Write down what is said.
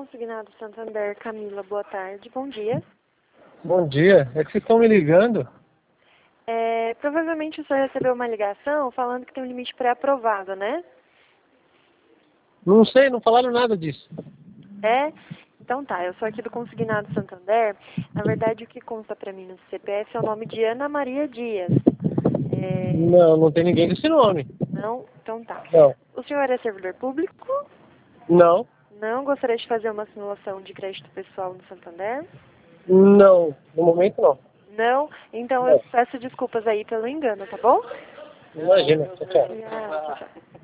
Consignado Santander, Camila, boa tarde, bom dia. Bom dia, é que vocês estão me ligando? Provavelmente o senhor recebeu uma ligação falando que tem um limite pré-aprovado, né? Não sei, não falaram nada disso. Então tá, eu sou aqui do Consignado Santander. Na verdade, o que consta pra mim no CPF é o nome de Ana Maria Dias. Não, não tem ninguém desse nome. Não? Então tá. Não. O senhor é servidor público? Não, Não? Gostaria de fazer uma simulação de crédito pessoal no Santander? não, no momento não. Não? Então eu Não. peço desculpas aí pelo engano, tá bom? Imagina, tchau, tchau. Obrigada, tchau, tchau.